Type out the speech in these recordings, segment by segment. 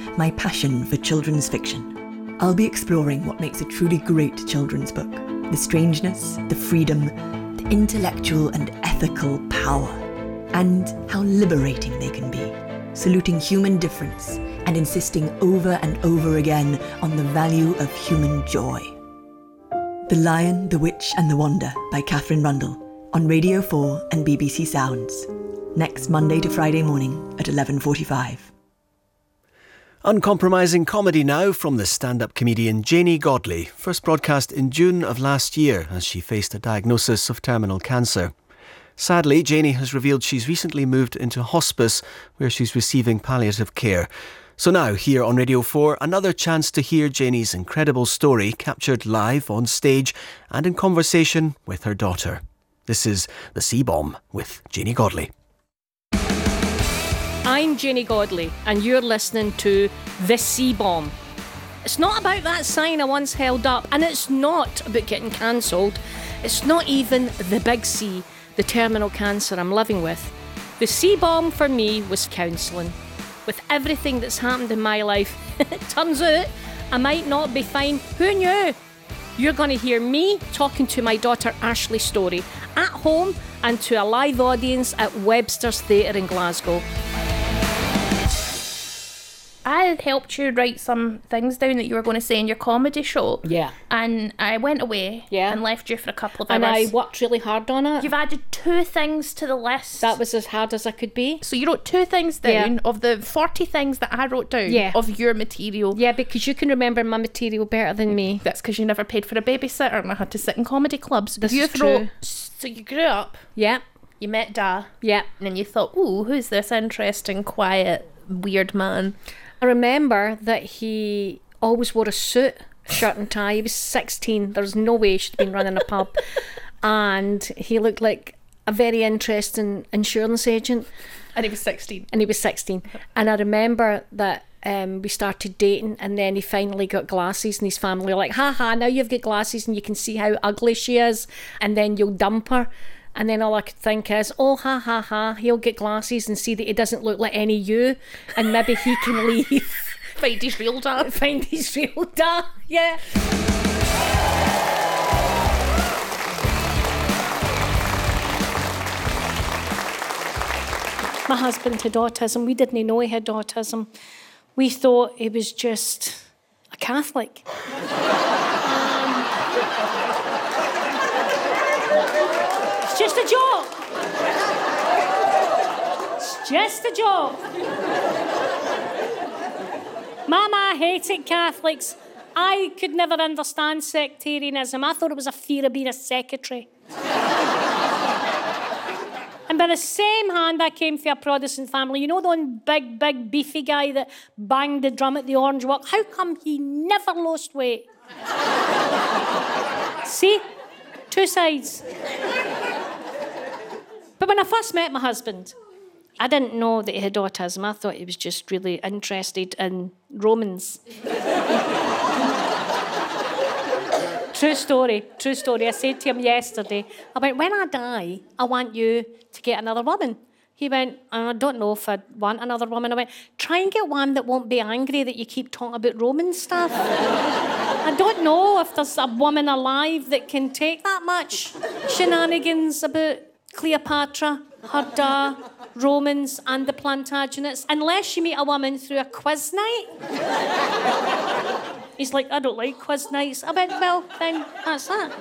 my passion for children's fiction. I'll be exploring what makes a truly great children's book, the strangeness, the freedom, the intellectual and ethical power, and how liberating they can be, saluting human difference and insisting over and over again on the value of human joy. The Lion, the Witch and the Wonder by Catherine Rundell on Radio 4 and BBC Sounds. Next Monday to Friday morning at 11:45. Uncompromising comedy now from the stand-up comedian Janey Godley, first broadcast in June of last year as she faced a diagnosis of terminal cancer. Sadly, Janey has revealed she's recently moved into hospice where she's receiving palliative care. So now, here on Radio 4, another chance to hear Janey's incredible story captured live on stage and in conversation with her daughter. This is The C-Bomb with Janey Godley. I'm Janey Godley, and you're listening to The C-Bomb. It's not about that sign I once held up, and it's not about getting cancelled. It's not even the big C, the terminal cancer I'm living with. The C-Bomb for me was counselling. With everything that's happened in my life, it turns out I might not be fine. Who knew? You're going to hear me talking to my daughter Ashley's story at home and to a live audience at Webster's Theatre in Glasgow. I had helped you write some things down that you were going to say in your comedy show. Yeah. And I went away and left you for a couple of hours. And I worked really hard on it. You've added 2 things to the list. That was as hard as I could be. So you wrote 2 things down of the 40 things that I wrote down of your material. Yeah, because you can remember my material better than me. That's because you never paid for a babysitter and I had to sit in comedy clubs. This is true. So you grew up. Yeah. You met Da. Yeah. And then you thought, ooh, who's this interesting, quiet, weird man? I remember that he always wore a suit, shirt and tie. He was 16. There was no way he should have been running a pub. And he looked like a very interesting insurance agent. And he was 16. And I remember that we started dating, and then he finally got glasses, and his family were like, ha, now you've got glasses and you can see how ugly she is, and then you'll dump her. And then all I could think is, oh, ha, he'll get glasses and see that he doesn't look like any you, and maybe he can leave. Find his real dad. Yeah. My husband had autism. We didn't know he had autism. We thought he was just a Catholic. Just a joke. It's just a joke. Mama hated Catholics. I could never understand sectarianism. I thought it was a fear of being a secretary. And by the same hand, I came from a Protestant family. You know the one big, beefy guy that banged the drum at the Orange Walk? How come he never lost weight? See? 2 sides. But when I first met my husband, I didn't know that he had autism. I thought he was just really interested in Romans. True story. I said to him yesterday, I went, when I die, I want you to get another woman. He went, I don't know if I want another woman. I went, try and get one that won't be angry that you keep talking about Roman stuff. I don't know if there's a woman alive that can take that much shenanigans about Cleopatra, her da, Romans and the Plantagenets, unless you meet a woman through a quiz night. He's like, I don't like quiz nights. I went, well, then that's that.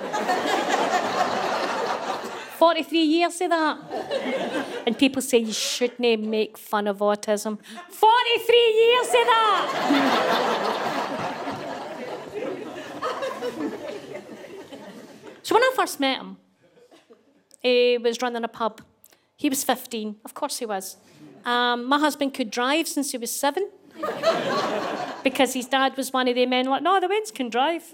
43 years of that. And people say you shouldn't make fun of autism. 43 years of that! So when I first met him, he was running a pub. He was 15. Of course he was. My husband could drive since he was 7. Because his dad was one of the men like, no, the Wens can drive.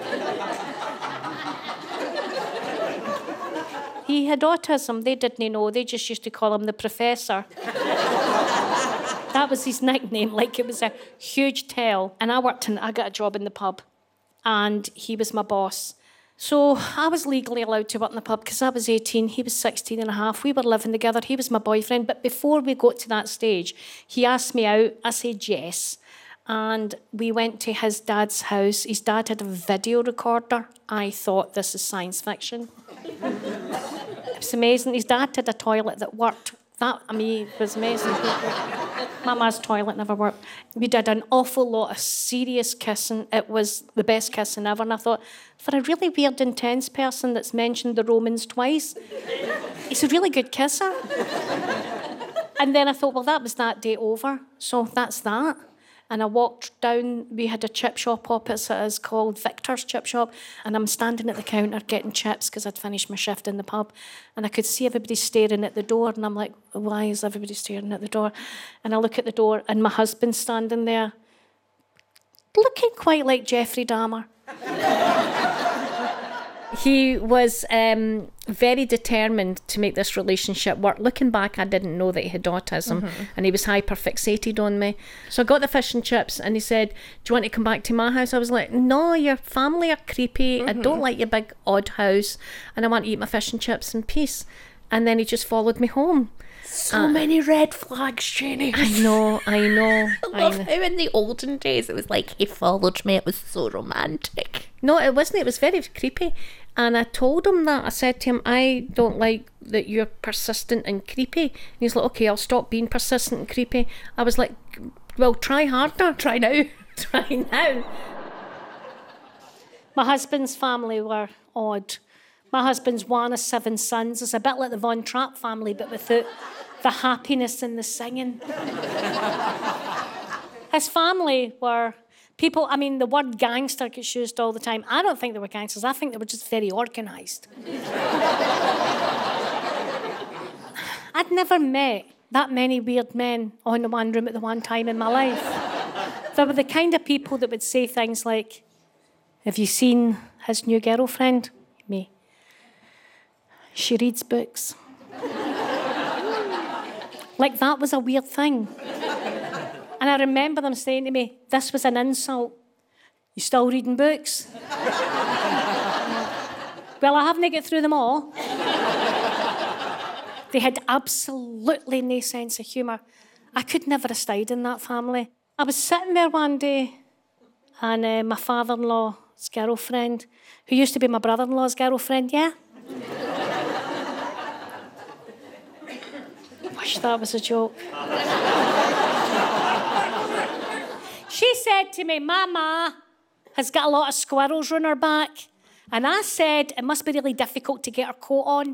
He had autism. They didn't know. They just used to call him the Professor. That was his nickname, like it was a huge tell. And I got a job in the pub. And he was my boss. So I was legally allowed to work in the pub because I was 18, he was 16 and a half. We were living together, he was my boyfriend. But before we got to that stage, he asked me out. I said yes. and we went to his dad's house. His dad had a video recorder. I thought, this is science fiction. It was amazing. His dad had a toilet that worked. That, it was amazing. Mama's toilet never worked. We did an awful lot of serious kissing. It was the best kissing ever. And I thought, for a really weird, intense person that's mentioned the Romans twice, he's a really good kisser. And then I thought, well, that was that day over. So that's that. And I walked down, we had a chip shop opposite us called Victor's Chip Shop, and I'm standing at the counter getting chips because I'd finished my shift in the pub, and I could see everybody staring at the door, and I'm like, why is everybody staring at the door? And I look at the door, and my husband's standing there, looking quite like Jeffrey Dahmer. He was very determined to make this relationship work. Looking back, I didn't know that he had autism, and he was hyper-fixated on me. So I got the fish and chips, and he said, do you want to come back to my house? I was like, no, your family are creepy. I don't like your big odd house, and I want to eat my fish and chips in peace. And then he just followed me home. So many red flags, Jenny. I know. I love how in the olden days it was like, he followed me. It was so romantic. No, it wasn't. It was very creepy. And I told him that. I said to him, I don't like that you're persistent and creepy. And he's like, okay, I'll stop being persistent and creepy. I was like, well, try harder. Try now. Try now. My husband's family were odd. My husband's one of 7 sons. It's a bit like the Von Trapp family, but without the happiness and the singing. His family were people, the word gangster gets used all the time. I don't think they were gangsters. I think they were just very organised. I'd never met that many weird men on the one room at the one time in my life. They were the kind of people that would say things like, have you seen his new girlfriend? Me. She reads books. Like that was a weird thing. And I remember them saying to me, this was an insult. You still reading books? Well, I haven't got through them all. They had absolutely no sense of humour. I could never have stayed in that family. I was sitting there one day, and my father-in-law's girlfriend, who used to be my brother-in-law's girlfriend, yeah? Wish that was a joke. She said to me, Mama has got a lot of squirrels on her back. And I said, it must be really difficult to get her coat on.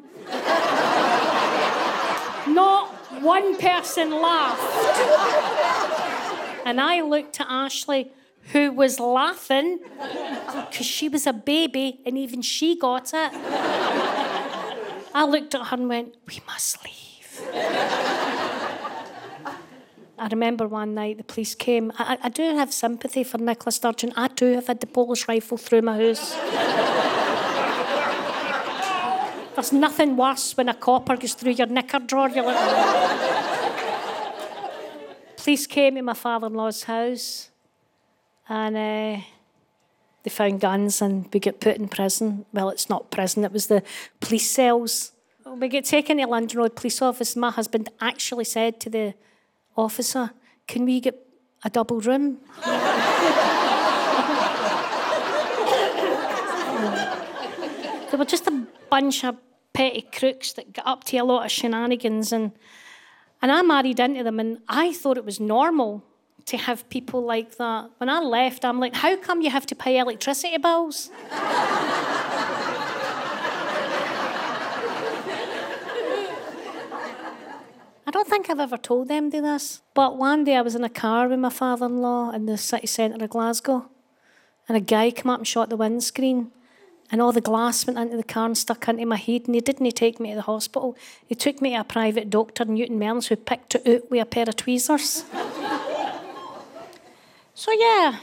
Not one person laughed. And I looked at Ashley, who was laughing because she was a baby and even she got it. I looked at her and went, we must leave. I remember one night the police came. I do have sympathy for Nicola Sturgeon. I too have had the Polish rifle through my house. There's nothing worse when a copper goes through your knicker drawer. You're like... Police came to my father-in-law's house and they found guns and we got put in prison. Well, it's not prison, it was the police cells. We get taken to London Road Police Office. My husband actually said to the officer, can we get a double room? They were just a bunch of petty crooks that got up to a lot of shenanigans, and I married into them, and I thought it was normal to have people like that. When I left, I'm like, how come you have to pay electricity bills? I don't think I've ever told them this, but one day I was in a car with my father-in-law in the city centre of Glasgow, and a guy came up and shot the windscreen, and all the glass went into the car and stuck into my head, and he didn't take me to the hospital. He took me to a private doctor, Newton Mearns, who picked it out with a pair of tweezers. So, yeah.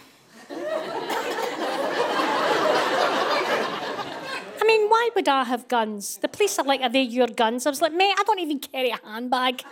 I mean, why would I have guns? The police are like, are they your guns? I was like, mate, I don't even carry a handbag.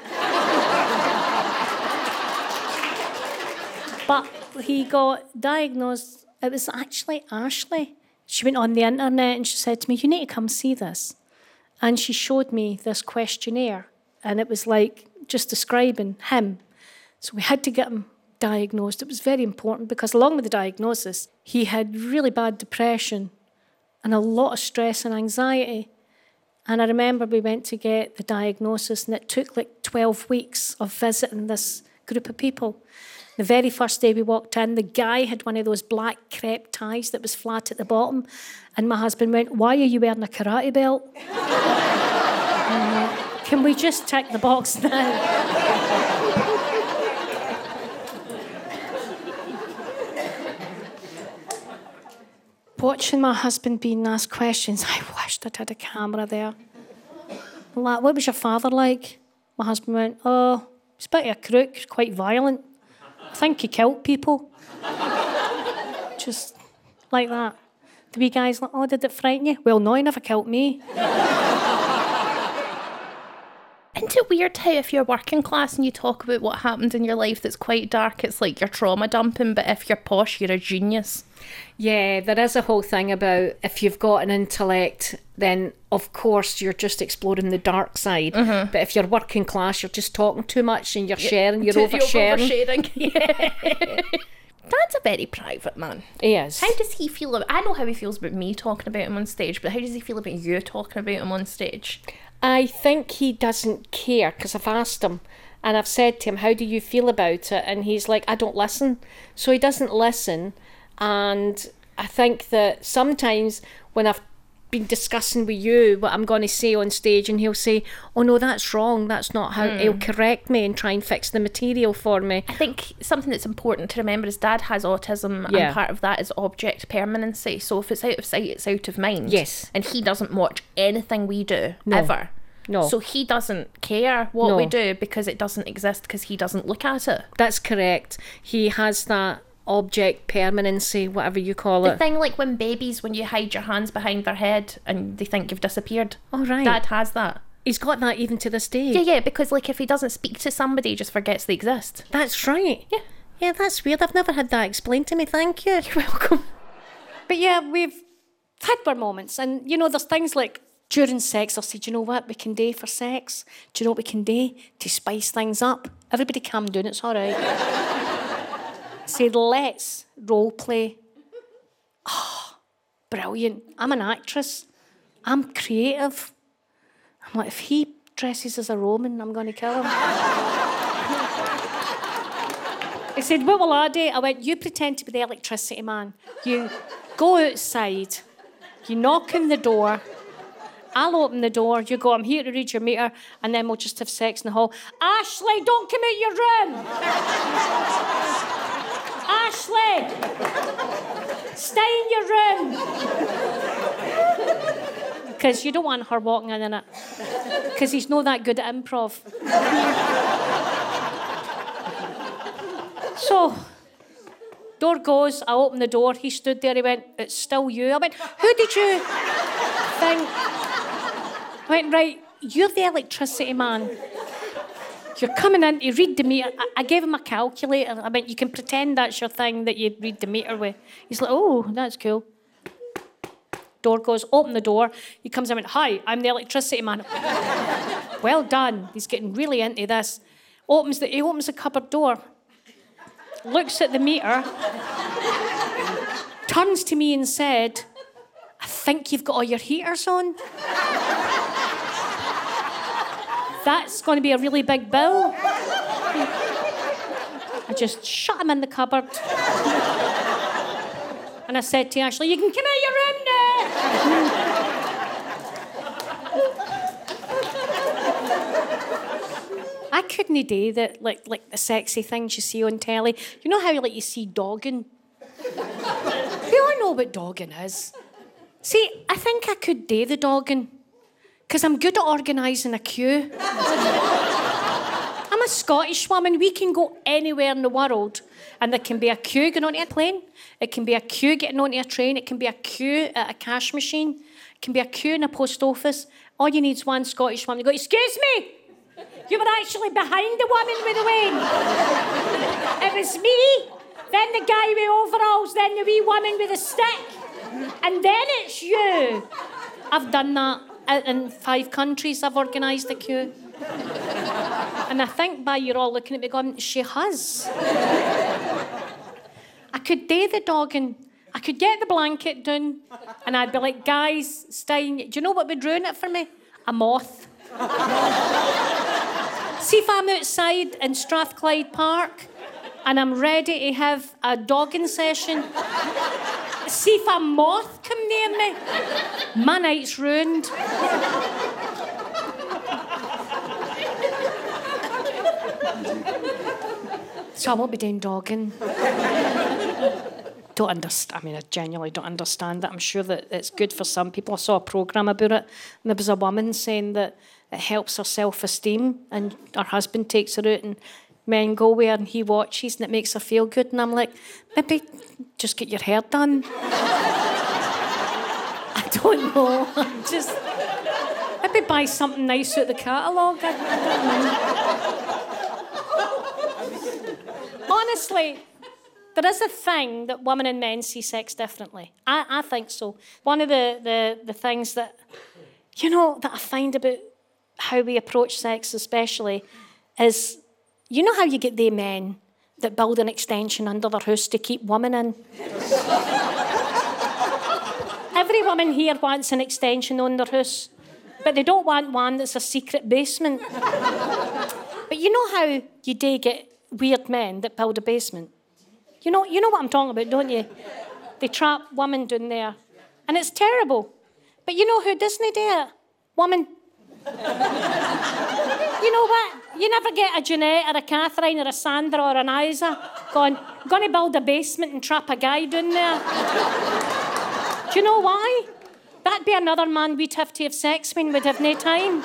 But he got diagnosed. It was actually Ashley. She went on the internet and she said to me, you need to come see this. And she showed me this questionnaire. And it was like just describing him. So we had to get him diagnosed. It was very important because along with the diagnosis, he had really bad depression and a lot of stress and anxiety. And I remember we went to get the diagnosis, and it took like 12 weeks of visiting this group of people. The very first day we walked in, the guy had one of those black crepe ties that was flat at the bottom. And my husband went, "Why are you wearing a karate belt?" Can we just tick the box now? Watching my husband being asked questions, I wished I'd had a camera there. Like, "What was your father like?" My husband went, "Oh, he's a bit of a crook, he's quite violent. I think he killed people." Just like that. The wee guy's like, "Oh, did it frighten you?" "Well, no, he never killed me." Isn't it weird how if you're working class and you talk about what happened in your life that's quite dark, it's like you're trauma dumping, but if you're posh, you're a genius? Yeah, there is a whole thing about if you've got an intellect, then of course you're just exploring the dark side. But if you're working class, you're just talking too much and you're sharing, you're oversharing. Yeah. Dad's a very private man. He is. How does he feel about... I know how he feels about me talking about him on stage, but how does he feel about you talking about him on stage? I think he doesn't care, because I've asked him and I've said to him, "How do you feel about it?" And he's like, "I don't listen." So he doesn't listen. And I think that sometimes when I've been discussing with you what I'm going to say on stage, and he'll say, "Oh no, that's wrong, that's not how," he'll correct me and try and fix the material for me. I think something that's important to remember is Dad has autism, and part of that is object permanency. So if it's out of sight, it's out of mind. Yes. And he doesn't watch anything we do, ever. No. So he doesn't care what we do because it doesn't exist, because he doesn't look at it. That's correct. He has that object permanency, whatever you call The it. thing like when babies, when you hide your hands behind their head and they think you've disappeared. Oh, right. Dad has that. He's got that even to this day. Yeah, because like if he doesn't speak to somebody, he just forgets they exist. That's right. Yeah. Yeah, that's weird. I've never had that explained to me. Thank you. You're welcome. But yeah, we've had our moments. And, you know, there's things like during sex, I'll say, "Do you know what we can do for sex? Do you know what we can do to spice things up? Everybody calm down, it's all right." Say, "Let's role play." Oh, brilliant. I'm an actress. I'm creative. I'm like, if he dresses as a Roman, I'm going to kill him. He said, "What will I do?" I went, "You pretend to be the electricity man. You go outside. You knock on the door. I'll open the door. You go, 'I'm here to read your meter,' and then we'll just have sex in the hall." "Ashley, don't come out your room." "Ashley, stay in your room." Because you don't want her walking in it. Because he's not that good at improv. So, door goes, I open the door, he stood there, he went, "It's still you." I went, "Who did you think?" I went, "Right, you're the electricity man. You're coming in to read the meter." I gave him a calculator. I went, "You can pretend that's your thing that you read the meter with." He's like, "Oh, that's cool." Door goes, open the door. He comes in and went, "Hi, I'm the electricity man." Well done. He's getting really into this. He opens the cupboard door, looks at the meter, turns to me and said, "I think you've got all your heaters on. That's going to be a really big bill." I just shut him in the cupboard. And I said to Ashley, "You can come out of your room now." I couldn't do that, like the sexy things you see on telly. You know how you see dogging? We all know what dogging is. See, I think I could do the dogging because I'm good at organising a queue. I'm a Scottish woman. We can go anywhere in the world and there can be a queue going onto a plane. It can be a queue getting onto a train. It can be a queue at a cash machine. It can be a queue in a post office. All you need is one Scottish woman to go, "Excuse me, you were actually behind the woman with the wing." It was me, then the guy with overalls, then the wee woman with a stick, and then it's you. I've done that in 5 countries. I've organised a queue. And I think by you're all looking at me going, she has. I could do the dogging. I could get the blanket down and I'd be like, guys, Stein, do you know what would ruin it for me? A moth. See if I'm outside in Strathclyde Park and I'm ready to have a dogging session. See if a moth come near me. My night's ruined. So I won't be doing dogging. Don't understand. I mean, I genuinely don't understand it. I'm sure that it's good for some people. I saw a programme about it, and there was a woman saying that it helps her self-esteem, and her husband takes her out and men go with her and he watches and it makes her feel good. And I'm like, maybe just get your hair done. I don't know. Just maybe buy something nice out the catalogue. I don't know. Honestly, there is a thing that women and men see sex differently. I think so. One of the things that, that I find about how we approach sex especially is, you know how you get the men that build an extension under their house to keep women in? Every woman here wants an extension on their house, but they don't want one that's a secret basement. But you know how you do get weird men that build a basement? You know what I'm talking about, don't you? They trap women down there. And it's terrible. But you know who doesn't do it? Women. You know what? You never get a Jeanette or a Catherine or a Sandra or an Isa going, I'm going to build a basement and trap a guy down there. Do you know why? That'd be another man we'd have to have sex with, we'd have no time.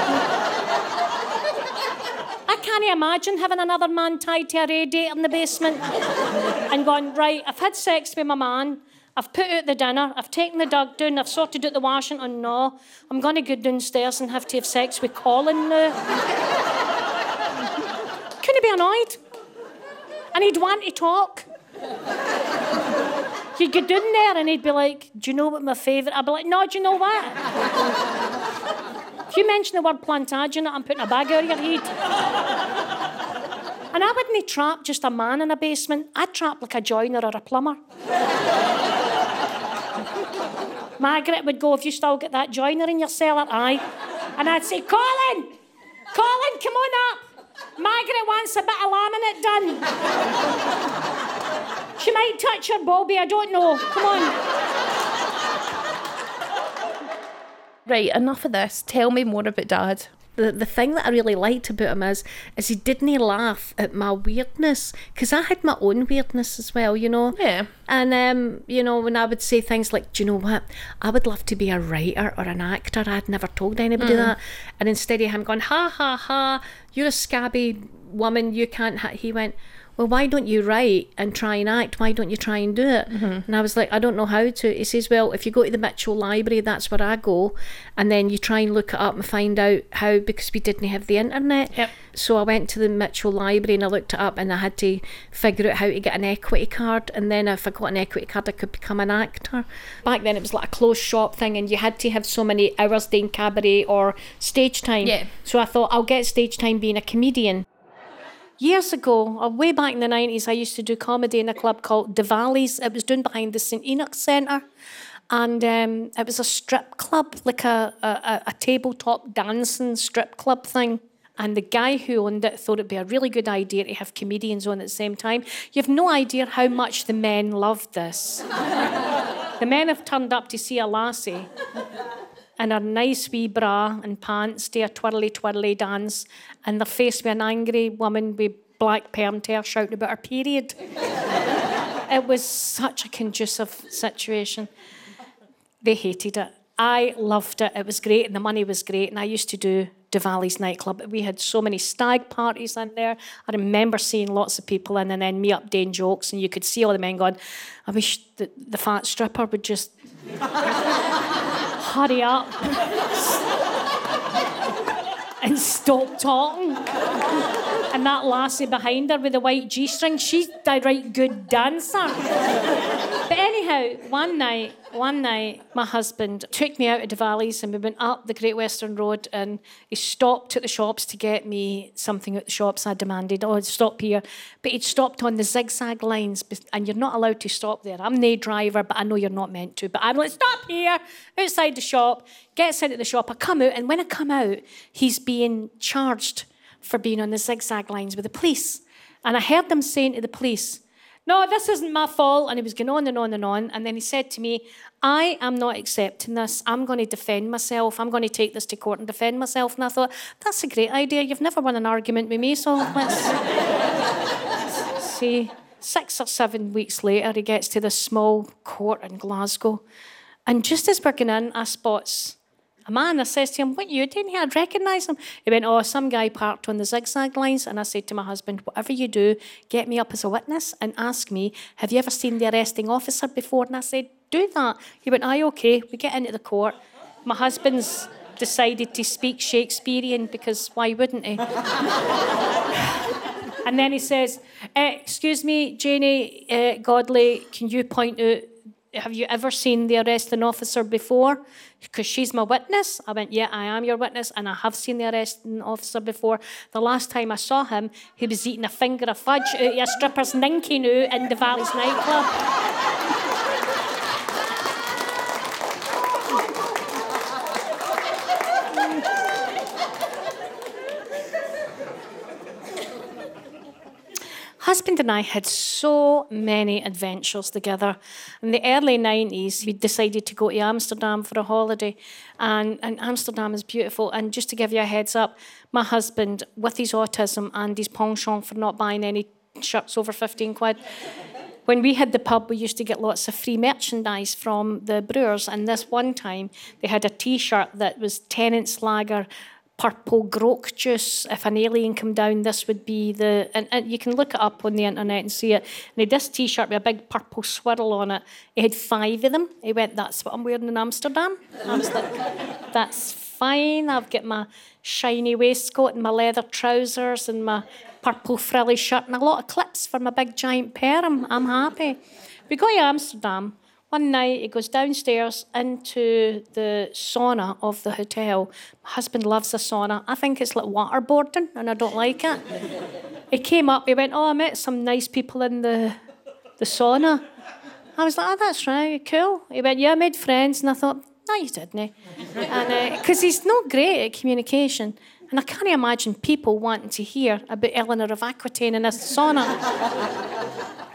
I can't imagine having another man tied to a radiator in the basement and going, right, I've had sex with my man, I've put out the dinner, I've taken the dog down, I've sorted out the washing. Oh no, I'm going to go downstairs and have to have sex with Colin now. Couldn't he be annoyed? And he'd want to talk. You'd go down there and he'd be like, do you know what my favourite? I'd be like, no, do you know what? If you mention the word Plantagenet, I'm putting a bag out of your head. And I wouldn't trap just a man in a basement. I'd trap like a joiner or a plumber. Margaret would go, have you still got that joiner in your cellar? Aye. And I'd say, Colin, come on up. Margaret wants a bit of laminate done. She might touch her bobby, I don't know. Come on. Right, enough of this. Tell me more about Dad. The thing that I really liked about him is he didn't laugh at my weirdness, because I had my own weirdness as well, Yeah. And, when I would say things like, do you know what, I would love to be a writer or an actor. I'd never told anybody that. And instead of him going, ha, ha, ha, you're a scabby woman, you can't, he went, well, why don't you write and try and act? Why don't you try and do it? And I was like, I don't know how to. He says, well, if you go to the Mitchell Library, that's where I go. And then you try and look it up and find out how, because we didn't have the internet. Yep. So I went to the Mitchell Library and I looked it up and I had to figure out how to get an equity card. And then if I got an equity card, I could become an actor. Back then it was like a closed shop thing and you had to have so many hours doing cabaret or stage time. Yeah. So I thought, I'll get stage time being a comedian. Years ago, way back in the 90s, I used to do comedy in a club called The Valleys. It was down behind the St Enoch Centre. And it was a strip club, like a tabletop dancing strip club thing. And the guy who owned it thought it'd be a really good idea to have comedians on at the same time. You have no idea how much the men loved this. The men have turned up to see a lassie in her nice wee bra and pants to a twirly dance, and they're faced with an angry woman with black perm hair shouting about her period. It was such a conducive situation. They hated it. I loved it. It was great and the money was great, and I used to do the Valleys nightclub. We had so many stag parties in there. I remember seeing lots of people in and then me up doing jokes, and you could see all the men going, I wish the fat stripper would just hurry up and stop talking. And that lassie behind her with the white G-string, she's a right good dancer. But anyhow, one night, my husband took me out of Diwali's and we went up the Great Western Road and he stopped at the shops to get me something at the shops. I demanded, stop here. But he'd stopped on the zigzag lines and you're not allowed to stop there. I'm no driver, but I know you're not meant to. But I'm like, stop here, outside the shop. Gets into the shop, I come out, and when I come out, he's being charged for being on the zigzag lines with the police. And I heard them saying to the police, no, this isn't my fault. And he was going on and on and on. And then he said to me, I am not accepting this. I'm going to defend myself. I'm going to take this to court and defend myself. And I thought, that's a great idea. You've never won an argument with me, so let's see. 6 or 7 weeks later, he gets to this small court in Glasgow. And just as we're going in, I spots a man. I says to him, what are you doing here? I'd recognise him. He went, some guy parked on the zigzag lines. And I said to my husband, whatever you do, get me up as a witness and ask me, have you ever seen the arresting officer before? And I said, do that. He went, aye, okay. We get into the court. My husband's decided to speak Shakespearean because why wouldn't he? And then he says, excuse me, Janie Godley, can you point out, have you ever seen the arresting officer before? Because she's my witness. I went, yeah, I am your witness, and I have seen the arresting officer before. The last time I saw him, he was eating a finger of fudge out of a stripper's ninky now in the Valley's nightclub. Husband and I had so many adventures together. In the early 90s, we decided to go to Amsterdam for a holiday. And Amsterdam is beautiful. And just to give you a heads up, my husband, with his autism and his penchant for not buying any shirts over 15 quid, when we had the pub, we used to get lots of free merchandise from the brewers. And this one time, they had a T-shirt that was Tennent's Lager, purple grok juice. If an alien come down, this would be the... And you can look it up on the internet and see it. And he had this T-shirt with a big purple swirl on it. He had 5 of them. He went, that's what I'm wearing in Amsterdam. I was like, that's fine. I've got my shiny waistcoat and my leather trousers and my purple frilly shirt and a lot of clips for my big giant pair. I'm happy. We go to Amsterdam. One night, he goes downstairs into the sauna of the hotel. My husband loves the sauna. I think it's like waterboarding, and I don't like it. He came up, he went, I met some nice people in the sauna. I was like, that's right, cool. He went, yeah, I made friends. And I thought, no, you didn't. Because he's not great at communication. And I can't imagine people wanting to hear about Eleanor of Aquitaine in a sauna.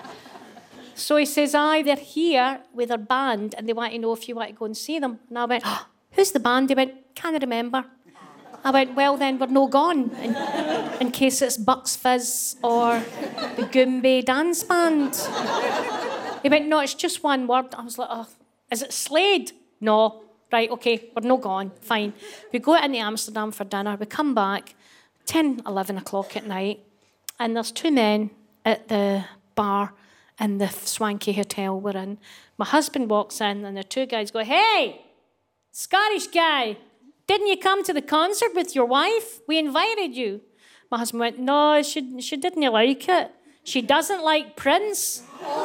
So he says, they're here with their band and they want to know if you want to go and see them. And I went, who's the band? He went, can't remember. I went, well, then we're no gone, in case it's Bucks Fizz or the Goombay Dance Band. He went, no, it's just one word. I was like, is it Slade? No. Right, okay, we're no gone, fine. We go into Amsterdam for dinner. We come back 10, 11 o'clock at night, and there's 2 men at the bar in the swanky hotel we're in. My husband walks in and the 2 guys go, hey, Scottish guy, didn't you come to the concert with your wife? We invited you. My husband went, no, she didn't like it. She doesn't like Prince.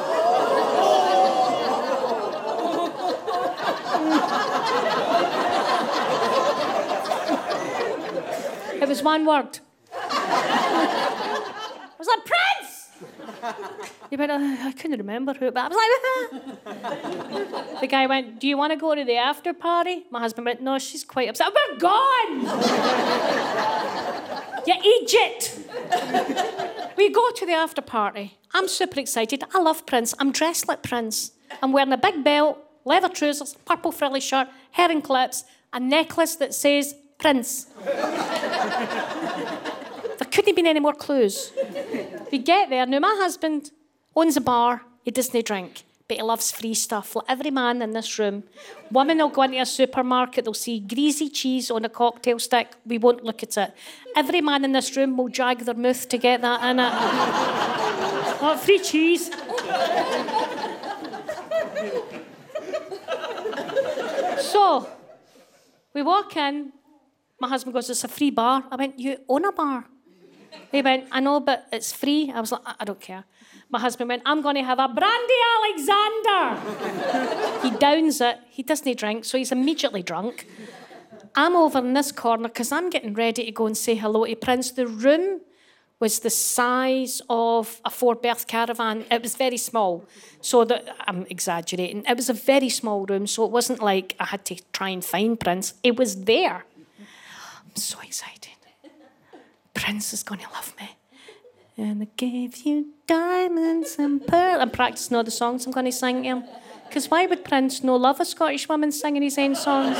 It was one word. I was like, Prince! He went, I couldn't remember who, but I was like, The guy went, do you want to go to the after party? My husband went, no, she's quite upset. We're gone! You idiot! We go to the after party. I'm super excited. I love Prince. I'm dressed like Prince. I'm wearing a big belt, leather trousers, purple frilly shirt, hair and clips, a necklace that says Prince. There couldn't have been any more clues. We get there. Now, my husband owns a bar. He doesn't drink, but he loves free stuff. Like every man in this room. Women will go into a supermarket. They'll see greasy cheese on a cocktail stick. We won't look at it. Every man in this room will drag their mouth to get that in it. Oh, free cheese. So, we walk in. My husband goes, it's a free bar. I went, you own a bar? He went, I know, but it's free. I was like, I don't care. My husband went, I'm going to have a brandy Alexander. He downs it. He doesn't drink, so he's immediately drunk. I'm over in this corner because I'm getting ready to go and say hello to Prince. The room was the size of a 4-berth caravan. It was very small. So I'm exaggerating. It was a very small room, so it wasn't like I had to try and find Prince. It was there. I'm so excited. Prince is going to love me. And I gave you diamonds and pearls. I'm practicing all the songs I'm going to sing to him. Because why would Prince no love a Scottish woman singing his own songs?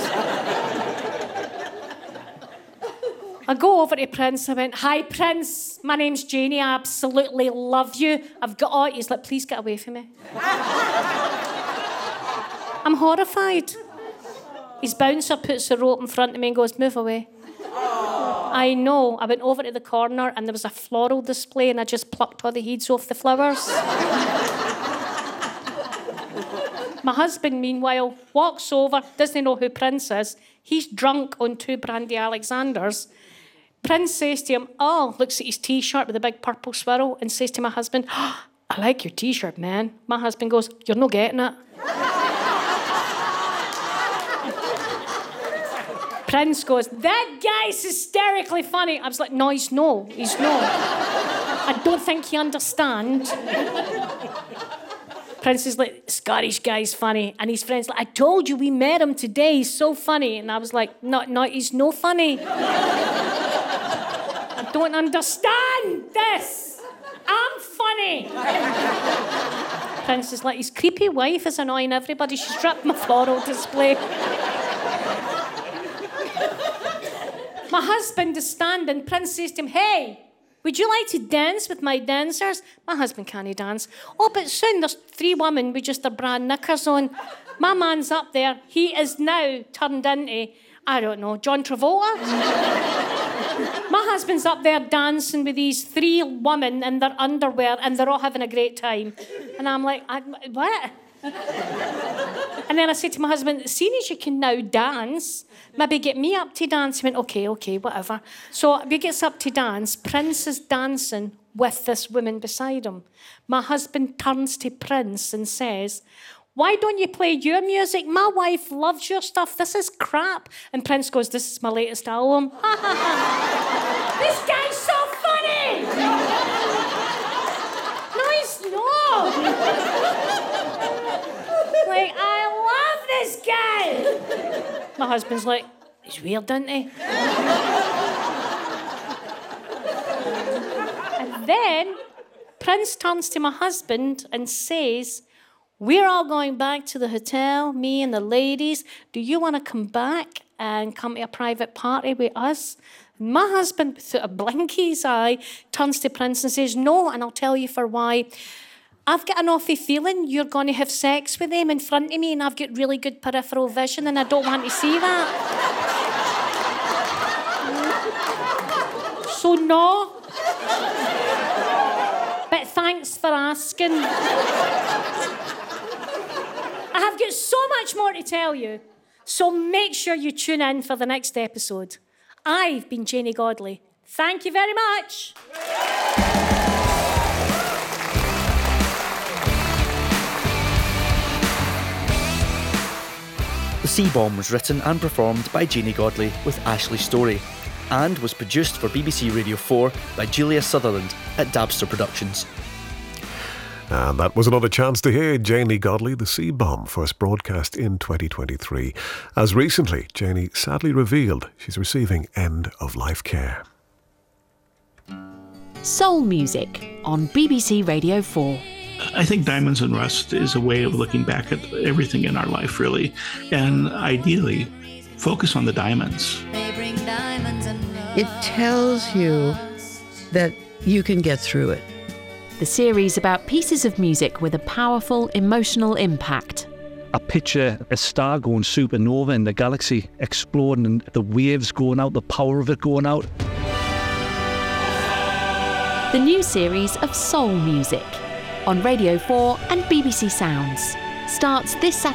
I go over to Prince. I went, hi, Prince. My name's Janie. I absolutely love you. I've got all. He's like, please get away from me. I'm horrified. His bouncer puts a rope in front of me and goes, move away. I know. I went over to the corner and there was a floral display and I just plucked all the heads off the flowers. My husband, meanwhile, walks over, doesn't know who Prince is. He's drunk on 2 brandy Alexanders. Prince says to him, looks at his T-shirt with a big purple swirl and says to my husband, I like your T-shirt, man. My husband goes, you're not getting it. Prince goes, that guy's hysterically funny. I was like, no, he's not. He's not. I don't think he understands. Prince is like, Scottish guy's funny. And his friend's like, I told you we met him today. He's so funny. And I was like, no, he's no funny. I don't understand this. I'm funny. Prince is like, his creepy wife is annoying everybody. She stripped my floral display. My husband is standing. Prince says to him, hey, would you like to dance with my dancers? My husband can't dance. Oh, but soon there's 3 women with just their brand knickers on. My man's up there. He is now turned into, I don't know, John Travolta? My husband's up there dancing with these 3 women in their underwear and they're all having a great time. And I'm like, what? And then I said to my husband, seeing as you can now dance, maybe get me up to dance. He went, okay, whatever. So he gets up to dance. Prince is dancing with this woman beside him. My husband turns to Prince and says, why don't you play your music? My wife loves your stuff. This is crap. And Prince goes, this is my latest album. This guy's so funny. No, he's not. Like, I love this guy. My husband's like, he's weird, isn't he? And then Prince turns to my husband and says, we're all going back to the hotel, me and the ladies. Do you want to come back and come to a private party with us? My husband, with a blink of his eye, turns to Prince and says, no, and I'll tell you for why. I've got an awful feeling you're going to have sex with him in front of me and I've got really good peripheral vision and I don't want to see that. So no. But thanks for asking. I have got so much more to tell you, so make sure you tune in for the next episode. I've been Janie Godley. Thank you very much. The C-Bomb was written and performed by Janie Godley with Ashley Storey and was produced for BBC Radio 4 by Julia Sutherland at Dabster Productions. And that was another chance to hear Janie Godley, the C-Bomb, first broadcast in 2023. As recently, Janie sadly revealed she's receiving end-of-life care. Soul Music on BBC Radio 4. I think Diamonds and Rust is a way of looking back at everything in our life, really, and ideally focus on the diamonds. It tells you that you can get through it. The series about pieces of music with a powerful emotional impact. I picture a star going supernova in the galaxy, exploding and the waves going out, the power of it going out. The new series of Soul Music on Radio 4 and BBC Sounds starts this Saturday.